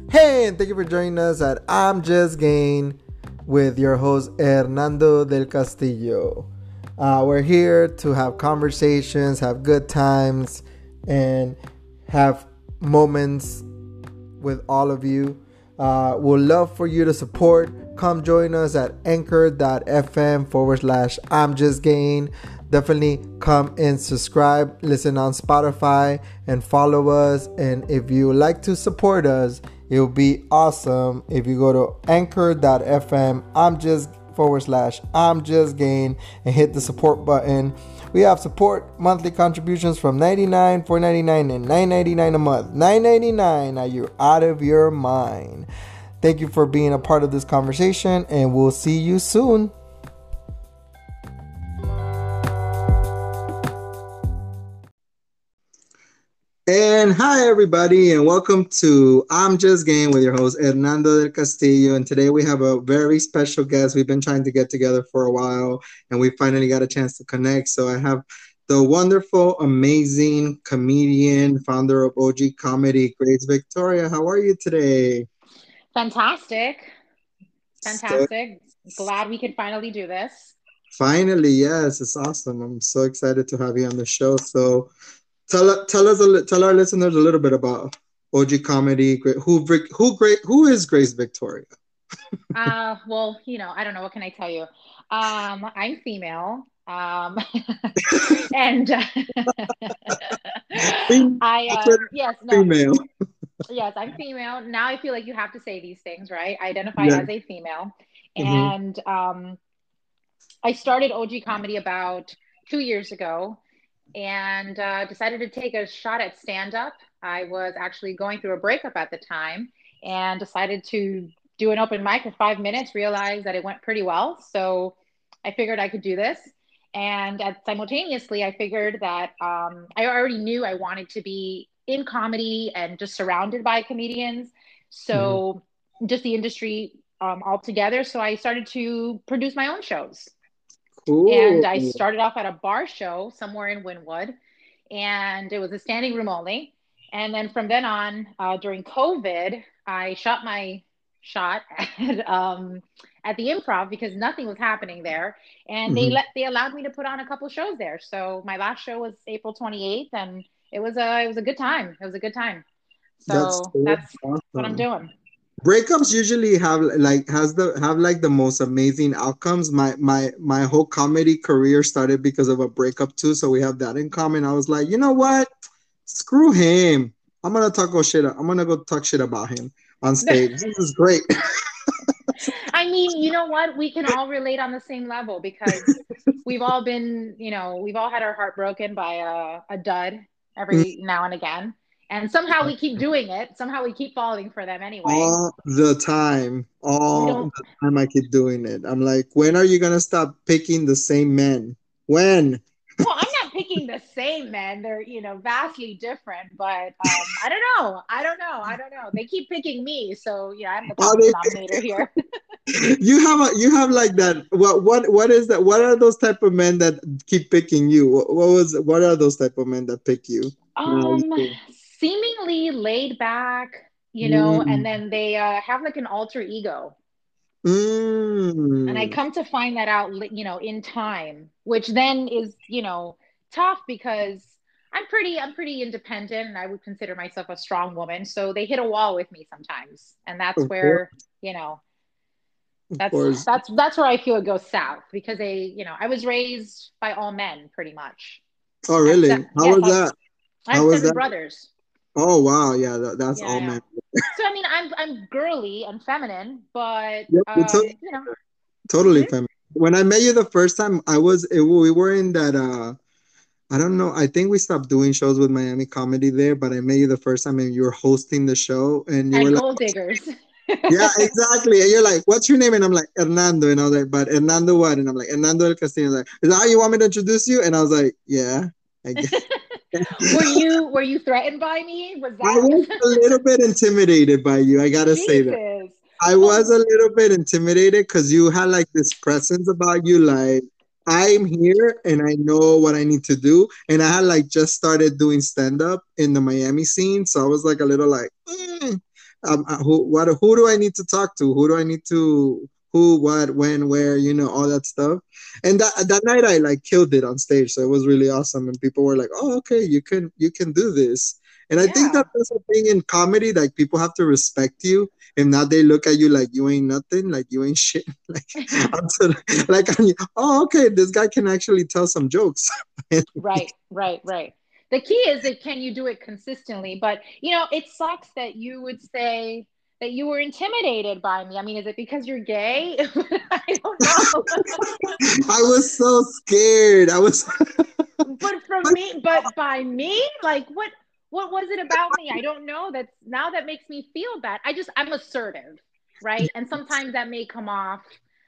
Hey, and thank you for joining us at I'm Just Gain with your host Hernando del Castillo. We're here to have conversations, have good times, and have moments with all of you. We'd love for you to support. Come join us at anchor.fm/I'm Just Gain. Definitely come and subscribe, listen on Spotify, and follow us. And if you like to support us, it would be awesome if you go to anchor.fm I'm just gain and hit the support button. We have support monthly contributions from $99, $4.99, and $9.99 a month. $9.99. Now you're out of your mind. Thank you for being a part of this conversation, and we'll see you soon. And hi, everybody, and welcome to I'm Just Game with your host, Hernando del Castillo. And today we have a very special guest. We've been trying to get together for a while, and we finally got a chance to connect. So I have the wonderful, amazing comedian, founder of OG Comedy, Grace Victoria. How are you today? Fantastic. So, Glad we could finally do this. finally, yes, it's awesome. I'm so excited to have you on the show. So tell our listeners a little bit about OG Comedy. Who is Grace Victoria? I don't know. What can I tell you? I'm female. And yes, no, Female. yes, I'm female. Now I feel like you have to say these things, right? I identify Yeah. as a female. Mm-hmm. And I started OG Comedy about 2 years ago and decided to take a shot at stand up. I was actually going through a breakup at the time and decided to do an open mic for 5 minutes, realized that it went pretty well. So I figured I could do this. And simultaneously, I figured that I already knew I wanted to be in comedy and just surrounded by comedians. Mm-hmm. So just the industry altogether. So I started to produce my own shows. And Cool. I started off at a bar show somewhere in Wynwood, and it was a standing room only. And then from then on, during COVID, I shot my shot at the Improv because nothing was happening there, and Mm-hmm. they allowed me to put on a couple shows there. So my last show was April 28th, and it was a good time. It was a good time. That's So so that's what I'm awesome. doing. Breakups usually have like the most amazing outcomes. My whole comedy career started because of a breakup too, so we have that in common. I was like, you know what? Screw him. I'm gonna go talk shit about him on stage. This is great. I mean, you know what? We can all relate on the same level because we've all been, we've all had our heart broken by a dud every now and again. And somehow we keep doing it. Somehow we keep falling for them anyway. All the time. We All don't, the time I keep doing it. I'm like, when are you gonna stop picking the same men? When? well, I'm not picking the same men. They're, vastly different, but I don't know. I don't know. I don't know. They keep picking me. So, yeah, I'm the Are common they denominator here. you have like that what is that, what are those type of men that keep picking you? What are those type of men that pick you? No, Um, Seemingly laid back, and mm, then they have like an alter ego. And I mm, come to find that out, in time, which then is, tough because I'm pretty independent and I would consider myself a strong woman. So they hit a wall with me sometimes. And that's of course, where, you know, of that's course. that's where I feel it goes south because I was raised by all men pretty much. Oh I have really? How yes, was that? I How have was seven that? brothers. Oh wow, yeah, that's Yeah, all yeah. men. So I mean, I'm girly and feminine, but Yep, totally hmm? feminine. When I met you the first time, we were in that I don't know. I think we stopped doing shows with Miami Comedy there, but I met you the first time and you were hosting the show and you were At like, Gold Diggers. yeah, exactly. And you're like, what's your name? And I'm like, Hernando. And I was like, but Hernando what? And I'm like, Hernando del Castillo. Like, is that how you want me to introduce you? And I was like, yeah, I guess. Were you threatened by me? Was I that was a little bit intimidated by you. I gotta say that. Jesus? I Well, was a little bit intimidated because you had like this presence about you, like I'm here and I know what I need to do. And I had like just started doing stand up in the Miami scene, so I was like a little like, who do I need to talk to? Who do I need to who, what, when, where, all that stuff. And that night I like killed it on stage, so it was really awesome. And people were like, "Oh, okay, you can do this." And I think that Yeah. that's a thing in comedy. Like people have to respect you. If not, they look at you like you ain't nothing, like you ain't shit. Like, until, like, oh, okay, this guy can actually tell some jokes. Right, right, right. The key is that can you do it consistently? But it sucks that you would say that you were intimidated by me. I mean, is it because you're gay? I don't know. I was so scared. I was. But from me, but by me, like what was it about me? I don't know. That's now that makes me feel bad. I'm assertive, right? And sometimes that may come off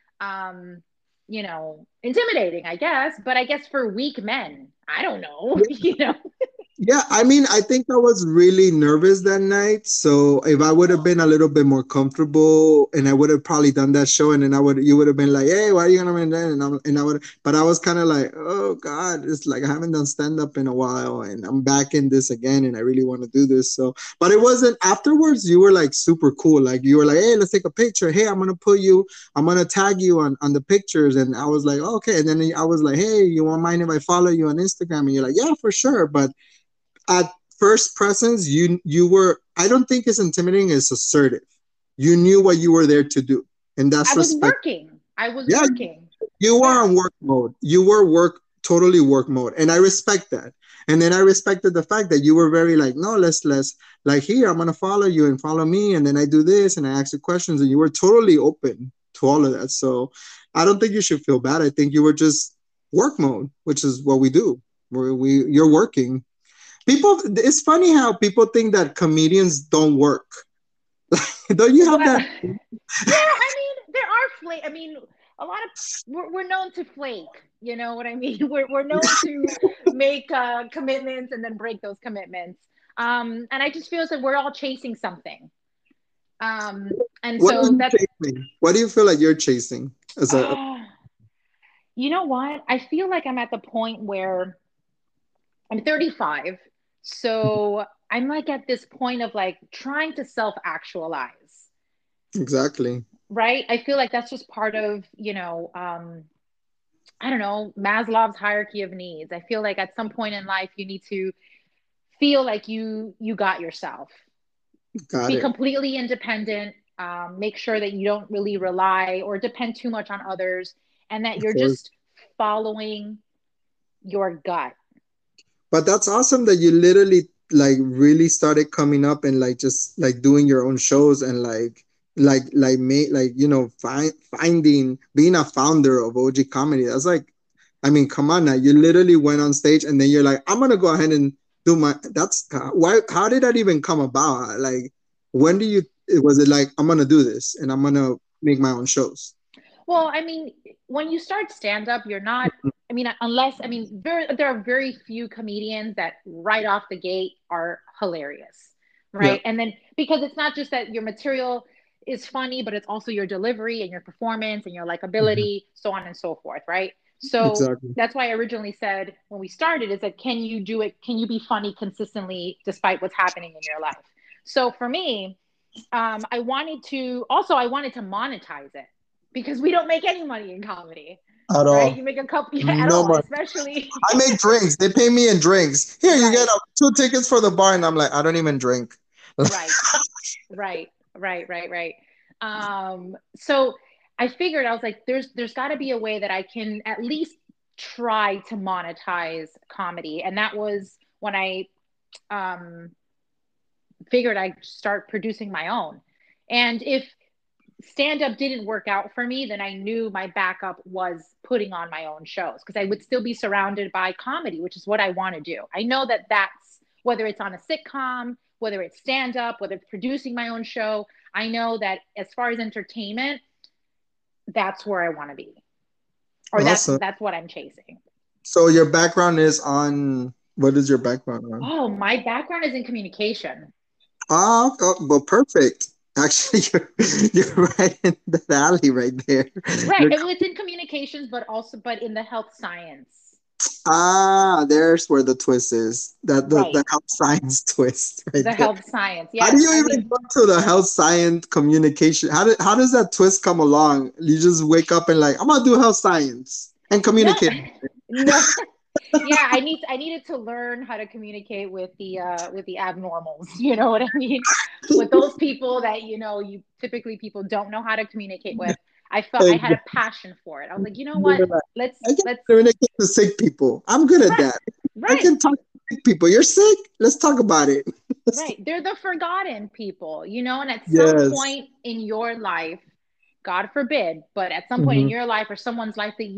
um, intimidating, I guess, but I guess for weak men, I don't know, Yeah, I mean, I think I was really nervous that night. So if I would have been a little bit more comfortable, and I would have probably done that show, and then you would have been like, "Hey, why are you gonna be there?" And I would, but I was kind of like, "Oh God, it's like I haven't done stand up in a while, and I'm back in this again, and I really want to do this." So, but it wasn't afterwards. You were like super cool. Like you were like, "Hey, let's take a picture. Hey, I'm gonna tag you on the pictures." And I was like, oh, "Okay." And then I was like, "Hey, you won't mind if I follow you on Instagram?" And you're like, "Yeah, for sure." But at first presence, you were, I don't think it's intimidating, it's assertive. You knew what you were there to do, and I that's was respect. working. I was Yeah, working. you were Yeah. on work mode. You were totally work mode, and I respect that. And then I respected the fact that you were very like, no, let's like, here, I'm gonna follow you and follow me, and then I do this and I ask you questions, and you were totally open to all of that. So I don't think you should feel bad. I think you were just work mode, which is what we do. You're working. People, it's funny how people think that comedians don't work. Don't you Well, have yeah, that? I mean, there are flake. I mean, a lot of we're known to flake. You know what I mean? We're known to make commitments and then break those commitments. And I just feel like we're all chasing something. And What are so you that's chasing? What do you feel like you're chasing as a? uh, you know what? I feel like I'm at the point where I'm 35. So I'm like at this point of like trying to self actualize, Exactly. right? I feel like that's just part of, I don't know, Maslow's hierarchy of needs. I feel like at some point in life you need to feel like you got yourself. Got Be it. completely independent, make sure that you don't really rely or depend too much on others and that Of you're course. just following your gut. But that's awesome that you literally like really started coming up and like just like doing your own shows and like made like finding being a founder of OG comedy. That's like, I mean, come on now. You literally went on stage and then you're like, I'm gonna go ahead and do my. That's why. How did that even come about? Like, when do you? Was it like I'm gonna do this and I'm gonna make my own shows? Well, I mean, when you start stand up, you're not, I mean, unless, I mean, there are very few comedians that right off the gate are hilarious, Yeah. right? And then because it's not just that your material is funny, but it's also your delivery and your performance and your Mhm. likability, so on and so forth, right? So Exactly. that's why I originally said when we started is that can you do it? Can you be funny consistently despite what's happening in your life? So for me, I wanted to monetize it because we don't make any money in comedy, At right? all. You make a couple at No all, money. especially I make drinks. They pay me in drinks. Here, you get right, 2 tickets for the bar, and I'm like, I don't even drink. right, right, right, right, right. So I figured I was like, there's got to be a way that I can at least try to monetize comedy, and that was when I um, figured I'd start producing my own. And if stand up didn't work out for me, then I knew my backup was putting on my own shows because I would still be surrounded by comedy, which is what I want to do. I know that that's whether it's on a sitcom, whether it's stand up, whether it's producing my own show. I know that as far as entertainment, that's where I want to be, or that's Awesome. that's what I'm chasing. So your background is on, what is your background on? Oh, my background is in communication. Well, perfect. Actually, you're right in the alley right there. Right. You're, Well, it's in communications, but in the health science. Ah, there's where the twist is. That the Right. health science twist right The there. health science. How do Yes. you I even mean, go to the health science communication? How does that twist come along? You just wake up and like, I'm gonna do health science and no, communicate. no. Yeah, I needed to learn how to communicate with the abnormals. You know what I mean? With those people that you typically people don't know how to communicate with. I felt I had a passion for it. I was like, you know what? I can Let's communicate to sick people. I'm good at right, that. I right, can talk to sick people. You're sick? Let's talk about it. right. They're the forgotten people, and at some Yes. point in your life, God forbid, but at some point in Hmm. your life or someone's life that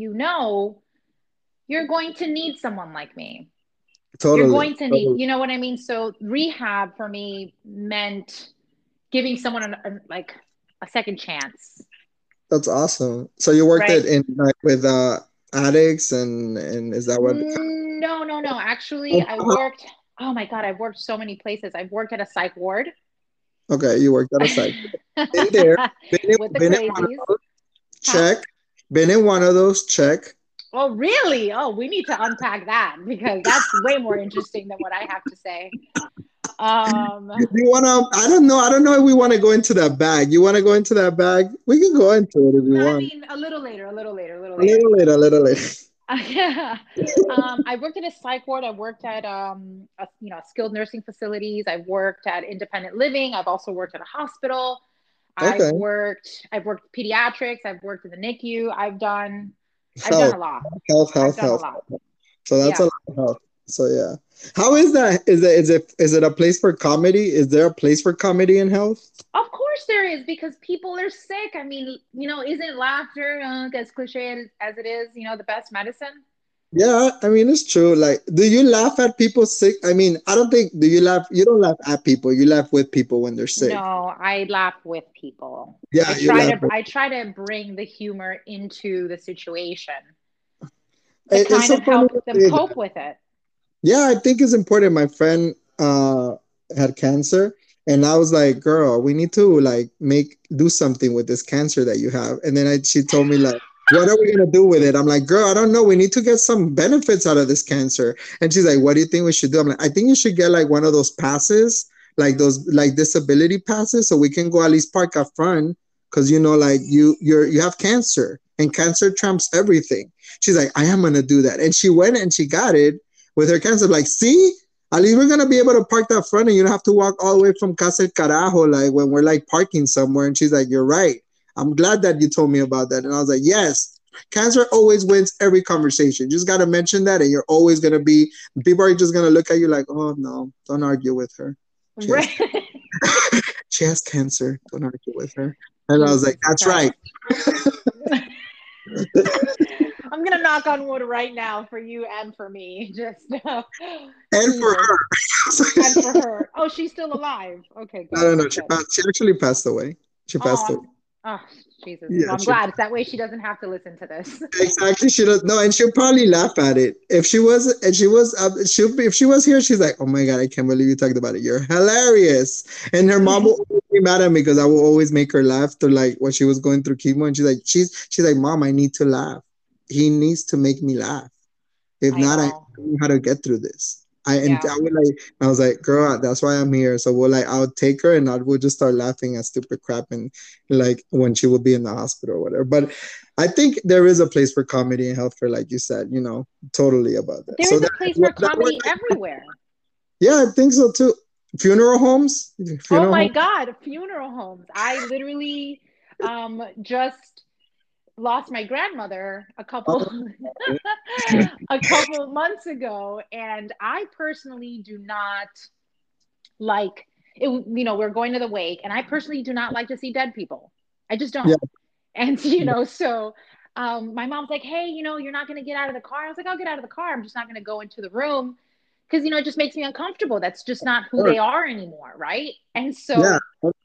you're going to need someone like me. You're Totally. going to need, Totally. you know what I mean? So rehab for me meant giving someone like a second chance, That's awesome. So you worked right? it in like with addicts and is that what No, no, no. Actually, oh my God, I've worked so many places. I've worked at a psych ward okay, you worked at a site. Been there, with the been in one of crazies. those, Huh? check. Been in one of those, check. Oh, really? Oh, we need to unpack that because that's way more interesting than what I have to say. Um, You wanna I don't know if we wanna go into that bag. You wanna go into that bag? We can go into it if you I want. mean, a little later, a little later, a little A later. little later, a little later. Yeah. I worked in a psych ward. I worked at skilled nursing facilities. I've worked at independent living. I've also worked at a hospital. Okay. I've worked pediatrics. I've worked in the NICU. I've done Health, a lot. I've health, done a health. lot. So that's a Yeah. lot of health. So yeah. How is that? Is it a place for comedy? Is there a place for comedy in health? Of course there is because people are sick. I mean, isn't laughter, as cliche as it is, the best medicine? Yeah, I mean it's true. Like, do you laugh at people sick? I mean, I don't think do you laugh you don't laugh at people, you laugh with people when they're sick. No, I laugh with people. I Yeah, you try laugh to with I try to bring the humor into the situation to it's kind so of funny to help them say cope that. with it. Yeah, I think it's important. My friend had cancer and I was like, girl, we need to like make do something with this cancer that you have. And then she told me like, what are we gonna do with it? I'm like, girl, I don't know. We need to get some benefits out of this cancer. And she's like, what do you think we should do? I'm like, I think you should get like one of those passes, like those like disability passes, so we can go at least park up front. Cause like you have cancer and cancer trumps everything. She's like, I am gonna do that. And she went and she got it with her cancer. Like, see, at least we're gonna be able to park that front, and you don't have to walk all the way from Casa El Carajo, like when we're like parking somewhere. And she's like, "You're right. I'm glad that you told me about that." And I was like, "Yes, cancer always wins every conversation. You just gotta mention that, and you're always gonna be. People are just gonna look at you like, oh no, don't argue with her. She has Right. she has cancer. Don't argue with her." And I was like, Jesus "That's right." Christ. I'm gonna knock on wood right now for you and for me. Just And for Jesus. her, And for her. Oh, she's still alive. Okay, no, no, good, no. She good. passed. She actually passed away. She Oh, passed away. oh, Jesus. Yeah, Well, I'm she glad. That way she doesn't have to listen to this. exactly. She does no, and she'll probably laugh at it if she was. And she was. She'll be if she was here. She's like, "Oh my god, I can't believe you talked about it. You're hilarious." And her mom will always be mad at me because I will always make her laugh to like what she was going through chemo, and she's like, "Mom, I need to laugh. He needs to make me laugh. If I not, I know. don't know how to get through this." Yeah. I was like, girl, that's why I'm here. So I'll take her and I will just start laughing at stupid crap and like when she will be in the hospital or whatever. But I think there is a place for comedy in healthcare, like you said, totally about that. There So is a place for comedy that everywhere. yeah, I think so too. Funeral homes, Oh funeral my homes. God, funeral homes. I literally just lost my grandmother a couple Oh, a couple months ago, and I personally do not like it. We're going to the wake, and I personally do not like to see dead people. I just yeah, don't. And so my mom's like, hey, you're not going to get out of the car. I was like, I'll get out of the car. I'm just not going to go into the room because it just makes me uncomfortable. That's just not who sure. they are anymore, right? And Yeah, so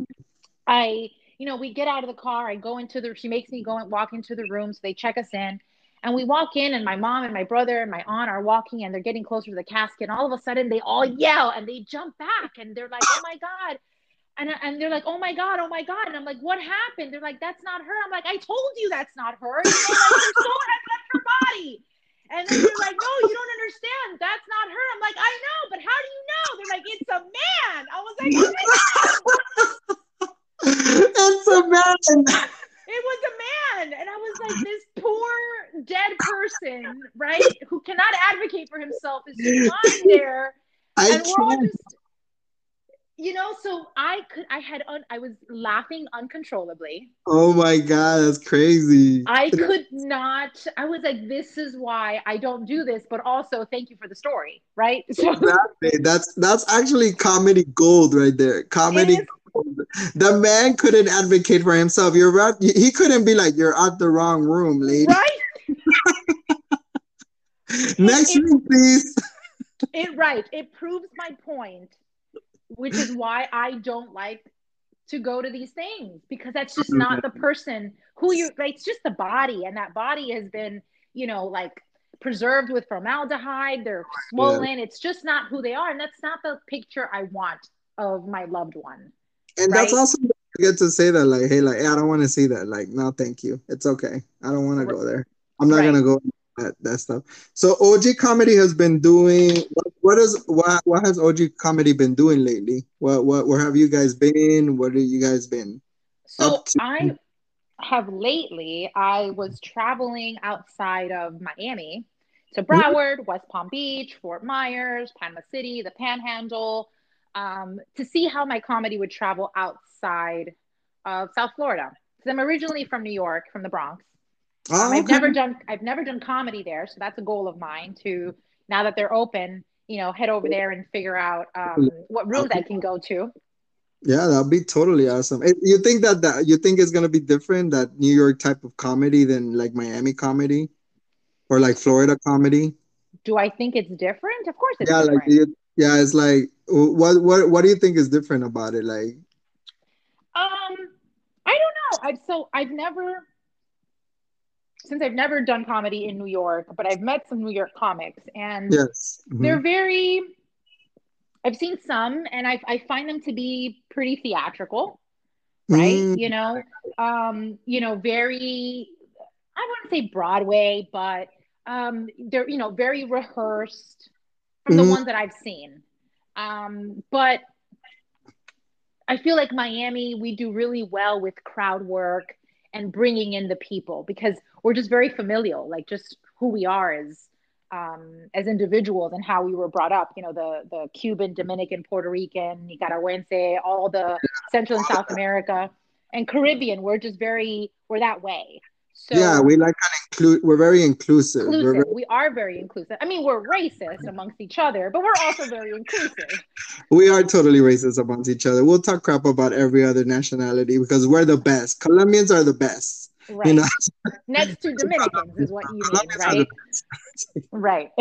we get out of the car. I go into she makes me go and walk into the room. So they check us in. And we walk in, and my mom and my brother and my aunt are walking, and they're getting closer to the casket. And all of a sudden, they all yell and they jump back, and they're like, "Oh my god!" And they're like, oh my god, and I'm like, what happened? They're like, that's not her. I'm like, I told you that's not her. Like her soul has left her body. And then they're like, no, you don't understand. That's not her. I'm like, I know, but how do you know? They're like, it's a man. I was like, oh my God. It's a man. It was a man. And I was like, this poor dead person, right? Who cannot advocate for himself is just lying there. I And we're all can't. just, so I was laughing uncontrollably. Oh my God, that's crazy. I could not, I was like, this is why I don't do this, but also thank you for the story, right? So Exactly. That's actually comedy gold right there. it Comedy is, gold. The man couldn't advocate for himself. You're right. He couldn't be like, you're at the wrong room, lady. right? It, Next it, room, please. right. It proves my point, which is why I don't like to go to these things because that's just not the person who you like. It's just the body, and that body has been, like preserved with formaldehyde. They're Yeah. swollen. It's just not who they are, and that's not the picture I want of my loved one, And that's right? also get to say that, like, hey, like, hey, I don't want to see that. Like, no, thank you. It's okay. I don't want to go there. I'm not Right. gonna go that stuff. So OG comedy has been doing what has OG comedy been doing lately? What where have you guys been? What have you guys been So up to? I was traveling outside of Miami to Mhm. Broward, West Palm Beach, Fort Myers, Panama City, the Panhandle, to see how my comedy would travel outside of South Florida. Because I'm originally from New York, from the Bronx. Oh, okay. I've never done comedy there, so that's a goal of mine to now that they're open, head over there and figure out what rooms I can go to. Yeah, that'd be totally awesome. You think that you think it's gonna be different, that New York type of comedy, than like Miami comedy or like Florida comedy? Do I think it's different? Of course, it's Yeah, like different. yeah, it's like what do you think is different about it? Like, Um, I don't know. I've never since I've never done comedy in New York, but I've met some New York comics, and yes. they're very. I've seen some, and I find them to be pretty theatrical, right? Mm, Very. I wouldn't say Broadway, but they're very rehearsed from the mm, ones that I've seen. But I feel like Miami, we do really well with crowd work and bringing in the people because we're just very familial, like just who we are as individuals and how we were brought up. The Cuban, Dominican, Puerto Rican, Nicaraguense, all the Central and South America and Caribbean. We're that way. yeah, So we're very inclusive. We're inclusive. very, We are very inclusive. I mean, we're racist amongst each other, but we're also very inclusive. we are totally racist amongst each other. We'll talk crap about every other nationality because we're the best. Colombians are the best. You know, Right. Next to Dominicans is what you mean, Colombians are the right? best. Right.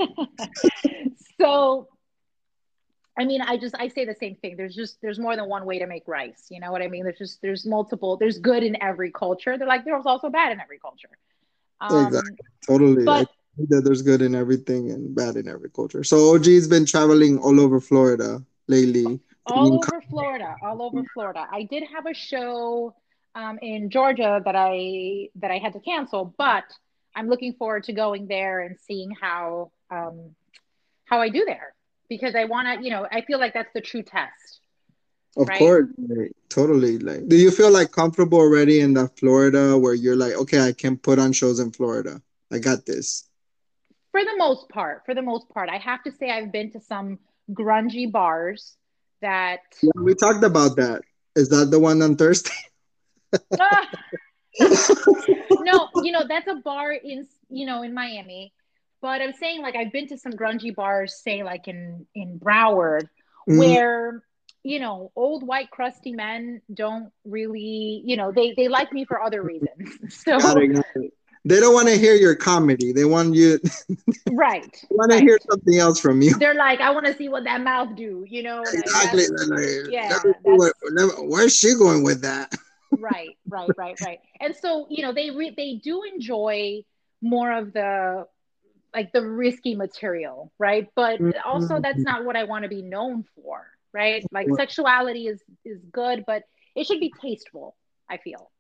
So, I mean, I say the same thing. There's more than one way to make rice. You know what I mean? There's good in every culture. They're like there's also bad in every culture. Um, Exactly. Totally. I but think that there's good in everything and bad in every culture. So OG's been traveling all over Florida lately. all over Florida, all over Florida. I did have a show in Georgia that I had to cancel, but I'm looking forward to going there and seeing how I do there because I want to, I feel like that's the true test, Of right? course, like, totally. Like, do you feel like comfortable already in the Florida where you're like, okay, I can put on shows in Florida. I got this. For the most part, I have to say I've been to some grungy bars that Yeah, we talked about that. Is that the one on Thursday? ah, no, that's a bar in Miami. But I'm saying like I've been to some grungy bars, say like in Broward, Mm, where old white crusty men don't really, they like me for other reasons. got So it, got it. They don't want to hear your comedy. They want you right, want to hear right. something else from you. They're like, I want to see what that mouth do, like Exactly. that's They're like, let me yeah, see that's where's she going with that? right, right, right, right. And so, they do enjoy more of the like the risky material, right? But also that's Mm, not what I want to be known for, right? Like sexuality is good, but it should be tasteful, I feel.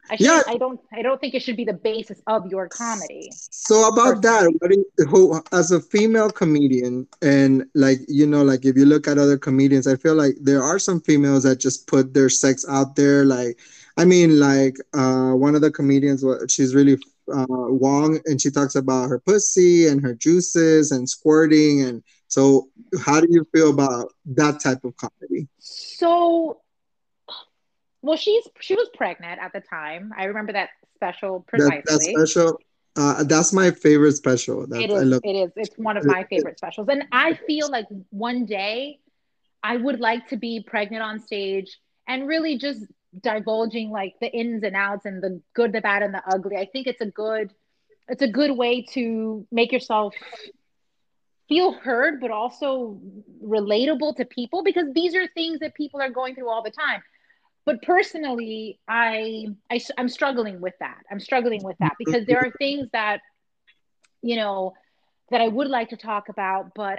Yeah. I don't think it should be the basis of your comedy, So about that, personally. as a female comedian, and like like if you look at other comedians, I feel like there are some females that just put their sex out there. Like, I mean, like one of the comedians, she's really Wong, and she talks about her pussy and her juices and squirting. And so, how do you feel about that type of comedy? So, well, she was pregnant at the time. I remember that special That precisely. special, that's my favorite special. That I love. It is. It's one of my favorite specials. And I feel like one day I would like to be pregnant on stage and really just divulging like the ins and outs and the good, the bad, and the ugly. I think it's a good way to make yourself feel heard, but also relatable to people, because these are things that people are going through all the time. But personally, I'm struggling with that. I'm struggling with that because there are things that, you know, that I would like to talk about, but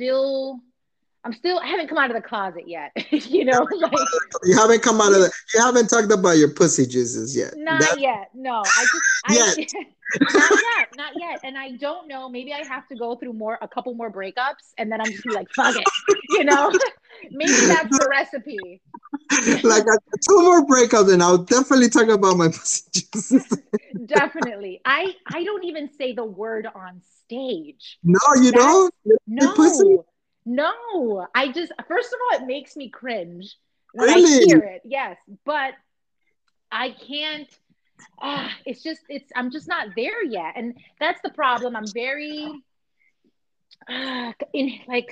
I haven't come out of the closet yet. Like You haven't come out of the. You haven't talked about your pussy juices yet. not yet. No, I Yet. not yet, not yet. And I don't know. Maybe I have to go through a couple more breakups, and then I'm just be like, fuck it, you know. Maybe that's the recipe. Like two more breakups, and I'll definitely talk about my pussy juices. Definitely. I don't even say the word on stage. No, you That's don't. Your pussy, no, no. I just, first of all, it makes me cringe when I really? hear it. Yes, but I can't. I'm just not there yet, and that's the problem. I'm very in like.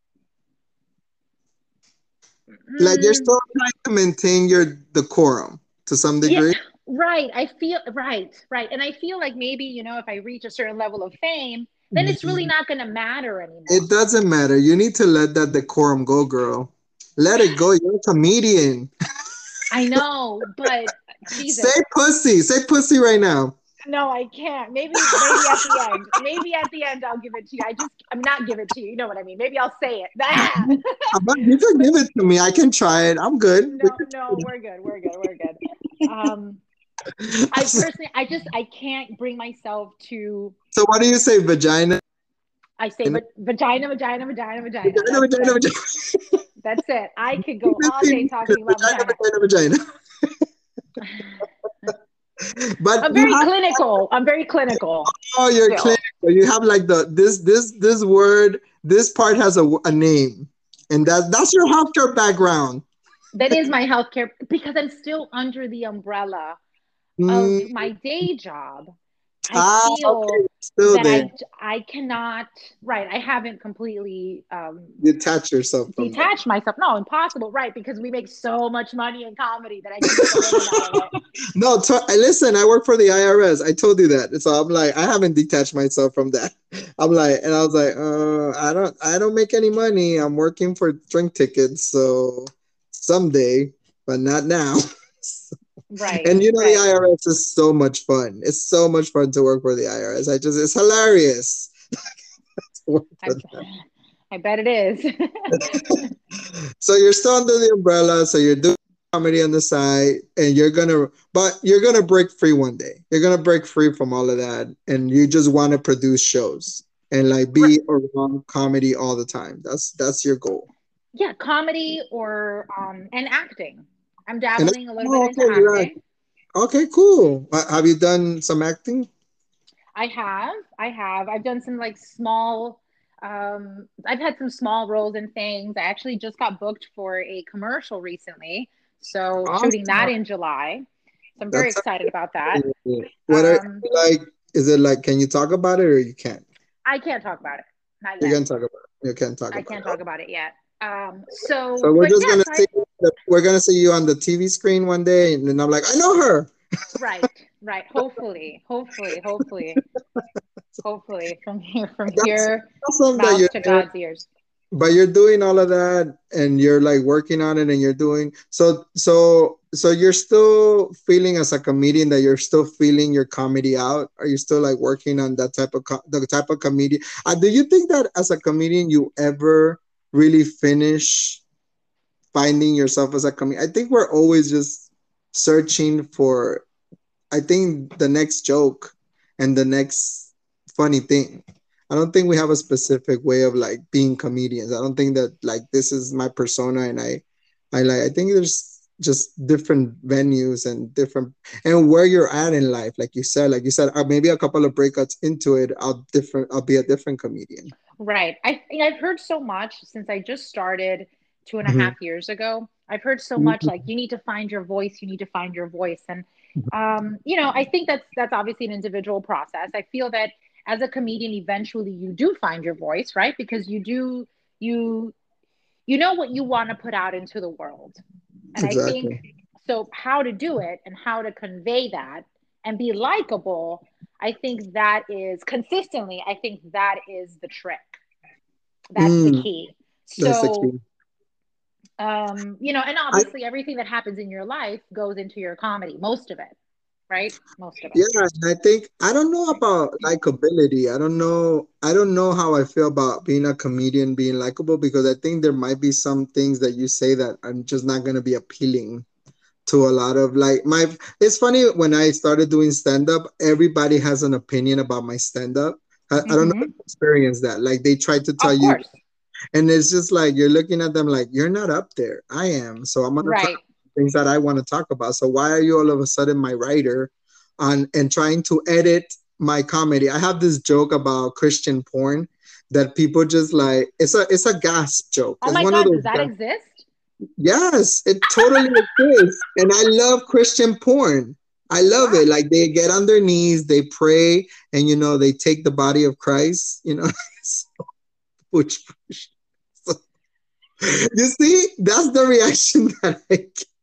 Like you're Mm, still trying to maintain your decorum to some yeah, degree. right. I feel right, and I feel like maybe if I reach a certain level of fame, then it's really not going to matter It anymore. doesn't matter. You need to let that decorum go, girl. Let it go. You're a comedian. I know, but Say Jesus, pussy. Say pussy right now. no, I can't. Maybe at the end. Maybe at the end I'll give it to you. I'm not give it to you. You know what I mean? Maybe I'll say it. Ah! You can But give it to me. I can try it. I'm good. no, we're good. We're good. We're good. Um, I personally, I can't bring myself to. So what do you say? Vagina? I say, but vagina, vagina, vagina, vagina. Vagina, vagina, vagina. That's it. I could go all day talking about Vagina, vagina. vagina, vagina. But I'm you very have, clinical. I'm very clinical oh, you're still. clinical. You have like this word. This part has a name, and that's your healthcare background. That is my healthcare, because I'm still under the umbrella of Mm, my day job. I okay, feel still that there. I cannot, right. I haven't completely Detach yourself from that. detached myself. No, impossible, right? Because we make so much money in comedy that I can make a living out of it. No, listen. I work for the IRS. I told you that, so I'm like, I haven't detached myself from that. I'm like, and I was like, I don't make any money. I'm working for drink tickets, so someday, but not now. Right, And the right. IRS is so much fun. It's so much fun to work for the IRS. It's hilarious to work I, for them. I bet it is. So you're still under the umbrella. So you're doing comedy on the side, and you're gonna break free one day. You're gonna break free from all of that, and you just want to produce shows and like be around comedy all the time. That's your goal. Yeah, comedy or and acting. I'm And dabbling a little bit oh, into okay, you're right. acting. Okay, cool. Have you done some acting? I've done some like small I've had some small roles in things. I actually just got booked for a commercial recently. So shooting that Awesome. in July. So I'm very That's excited about that. what are Um like? Is it like? Can you talk about it or you can't? I can't talk about it. Not You yet. can talk about it. You can't talk I about can't it. talk about it yet. So So but yes, I we're gonna see you on the TV screen one day, and then I'm like, I know her. right, right. Hopefully from That's here awesome that mouth you're to there, God's ears. but you're doing all of that, and you're like working on it, and you're doing so you're still feeling as a comedian that you're still feeling your comedy out. Are you still like working on that type of the type of comedian? Do you think that as a comedian you ever really finish finding yourself as a comedian? I think we're always just searching for I think the next joke and the next funny thing. I don't think we have a specific way of like being comedians. I don't think that like this is my persona and I like I think there's just different venues and different and where you're at in life. Like you said, maybe a couple of breakups into it, I'll be a different comedian. Right. I've heard so much since I just started two and a Mhm. half years ago. I've heard so much like Mhm. you need to find your voice, you need to find your voice. And you know, I think that's obviously an individual process. I feel that as a comedian, eventually you do find your voice, right? Because you you know what you want to put out into the world. And I think Exactly. so how to do it and how to convey that and be likable, I think that is consistently, I think that is the trick. That's the Mm, key. that's the So, key. you know, and I, obviously everything that happens in your life goes into your comedy, most of it, right? Most of yeah, it. and I think I don't know about likability. I don't know. I don't know how I feel about being a comedian being likable because I think there might be some things that you say that I'm just not gonna be appealing to a lot of like my. It's funny when I started doing stand up, everybody has an opinion about my stand up. I don't know if Mm-hmm. you experienced that. Like they try to tell Of you, course. and it's just like you're looking at them like you're not up there. I am, so I'm gonna talk Right. things that I want to talk about. So why are you all of a sudden my writer on and trying to edit my comedy? I have this joke about Christian porn that people just like. It's a gasp joke. Oh It's my one of God, those. does that exist? Yes, it totally is. And I love Christian porn. I love Wow. it. Like they get on their knees, they pray, and they take the body of Christ. which you see, that's the reaction that I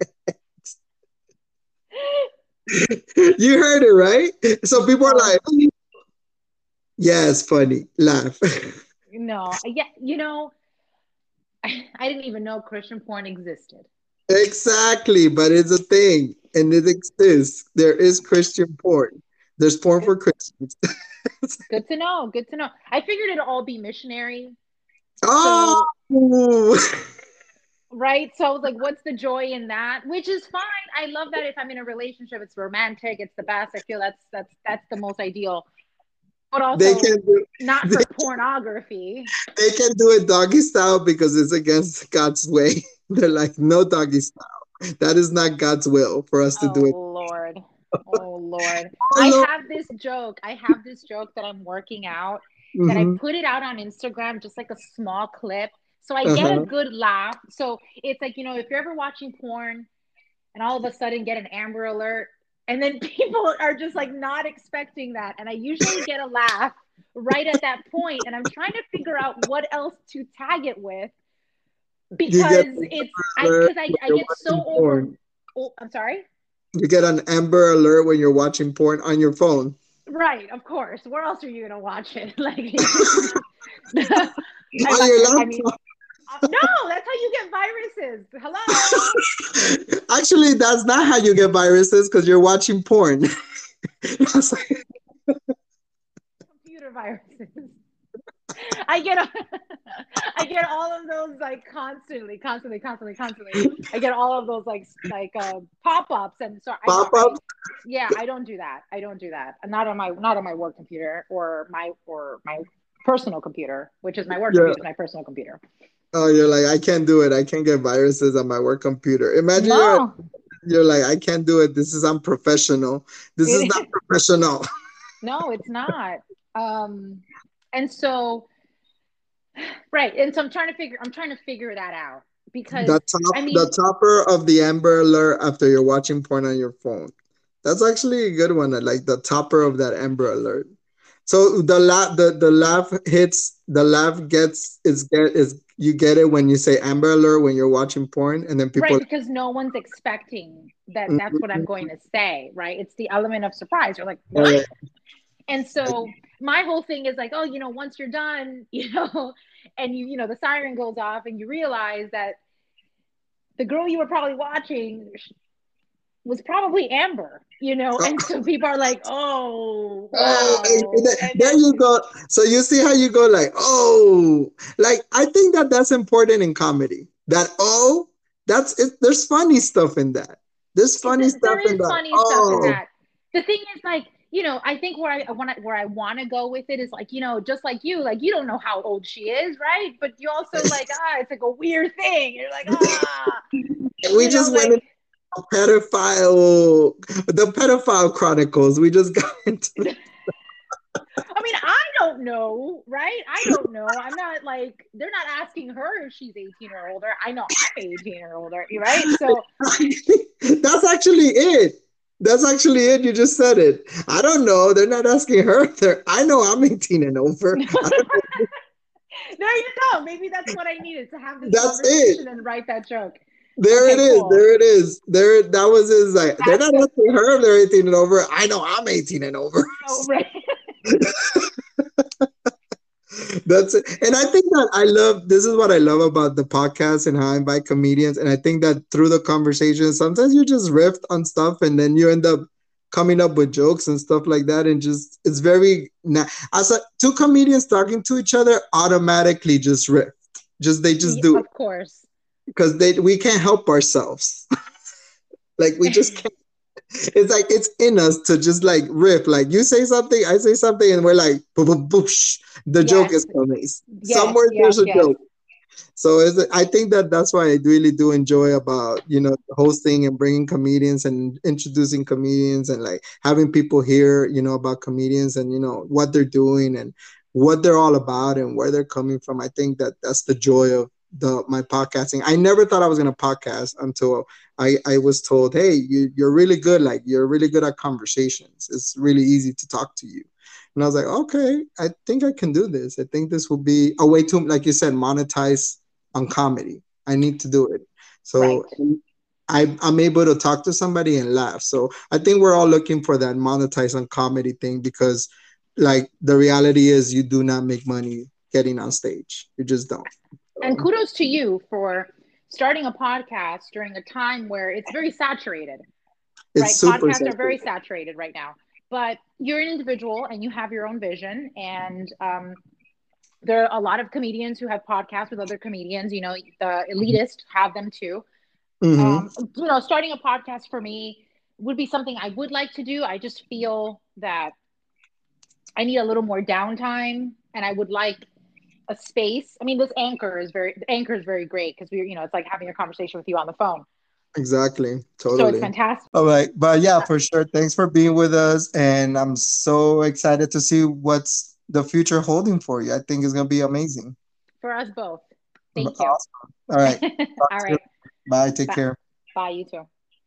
get. You heard it, right? So people are No, like, yeah, it's funny. Laugh. no. Yeah, you know, I didn't even know Christian porn existed. Exactly, but it's a thing and it exists. There is Christian porn. There's porn Good, for Christians. good to know. Good to know. I figured it'd all be missionary. So, Oh, right. So I was like, what's the joy in that? Which is fine. I love that if I'm in a relationship, it's romantic, it's the best. I feel that's the most ideal. But they can also do not they, for pornography. they can do it doggy style because it's against God's way. They're like, no doggy style. That is not God's will for us to do it. Oh Lord. Oh Lord. Oh Lord. I have this joke that I'm working out that I Hmm. put it out on Instagram, just like a small clip. So I get a Uh-huh. good laugh. So it's like, you know, if you're ever watching porn and all of a sudden get an Amber Alert, and then people are just like not expecting that. And I usually get a laugh right at that point, and I'm trying to figure out what else to tag it with You get because an it's alert when I you're get so watching over. porn. Oh, I'm sorry. You get an Amber Alert when you're watching porn on your phone. Right, of course. Where else are you gonna watch it? Like, On your I mean, laptop. no, that's how you get viruses. Hello, Actually, that's not how you get viruses because you're watching porn. That's like- computer viruses. I get, I get all of those like constantly. I get all of those pop ups, and so pop-ups. yeah, I don't do that. I don't do that. Not on my work computer or my personal computer, which is my work Yeah. computer, is my personal computer. Oh, you're like, I can't do it. I can't get viruses on my work computer. Imagine No, you're like, I can't do it. This is unprofessional. This is not it, professional. no, it's not. Um, and so right, and so I'm trying to figure that out because I The mean, topper of the Amber Alert after you're watching porn on your phone. That's actually a good one. I like the topper of that Amber Alert. So the laugh hits the laugh gets is you get it when you say Amber Alert when you're watching porn and then people right, because no one's expecting that that's what I'm going Mhm. to say, right? It's the element of surprise. You're like, Yeah, what? yeah. And so my whole thing is like, oh, you know, once you're done, and you know, the siren goes off and you realize that the girl you were probably watching was probably Amber, Oh, and so people are like, oh, oh, wow. And there then, you go. So you see how you go like, oh, like I think that that's important in comedy. That oh, that's it. There's funny stuff in that. There's funny there stuff in is that. funny stuff in Oh, that. the thing is, like, I think where I want to go with it is, like, just like you don't know how old she is, right? But you also, like, it's like a weird thing. You're like, We just went into the pedophile chronicles. We just got into. I mean, I don't know, right? I don't know. I'm not, like, they're not asking her if she's 18 or older. I know I'm 18 or older, right? So That's actually it. That's actually it. You just said it. I don't know. They're not asking her. I know I'm 18 and over. There you go. Maybe that's what I needed, to have this conversation and write that joke. There it is. Cool. There it is. That was his, like, they're not asking her if they're 18 and over. I know I'm 18 and over. Oh, right. That's it. And I think that this is what I love about the podcast and how I invite comedians. And I think that through the conversation, sometimes you just riff on stuff and then you end up coming up with jokes and stuff like that. And just, it's very, two comedians talking to each other automatically just riff. They just do it. Of course. Because we can't help ourselves. Like, we just can't. It's like, it's in us to just, like, riff. Like, you say something, I say something, and we're like, boosh, the joke is coming. Somewhere there's a joke. So I think that's why I really do enjoy about, hosting and bringing comedians and introducing comedians and, like, having people hear, about comedians and, what they're doing and what they're all about and where they're coming from. I think that's the joy of my podcasting. I never thought I was going to podcast until I was told, hey, you're really good. Like, you're really good at conversations. It's really easy to talk to you. And I was like, okay, I think I can do this. I think this will be a way to, like you said, monetize on comedy. I need to do it. So I'm able to talk to somebody and laugh. So I think we're all looking for that monetize on comedy thing, because, like, the reality is you do not make money getting on stage. You just don't. And kudos to you for starting a podcast during a time where it's very saturated. It's right? Podcasts saturated. Are very saturated right now. But you're an individual and you have your own vision. And there are a lot of comedians who have podcasts with other comedians. The elitists have them too. Mm-hmm. Starting a podcast for me would be something I would like to do. I just feel that I need a little more downtime, and I would like a space. I mean, this Anchor is very great, because it's like having a conversation with you on the phone. Exactly. Totally. So it's fantastic. All right. But yeah, for sure. Thanks for being with us. And I'm so excited to see what's the future holding for you. I think it's going to be amazing. For us both. Thank you. Awesome. All right. All right. Bye. Take care. Bye. You too.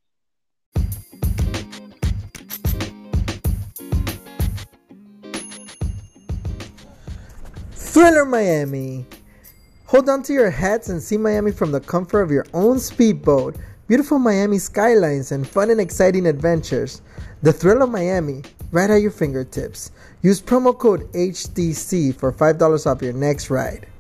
Thriller Miami. Hold on to your hats and see Miami from the comfort of your own speedboat. Beautiful Miami skylines and fun and exciting adventures. The Thrill of Miami, right at your fingertips. Use promo code HDC for $5 off your next ride.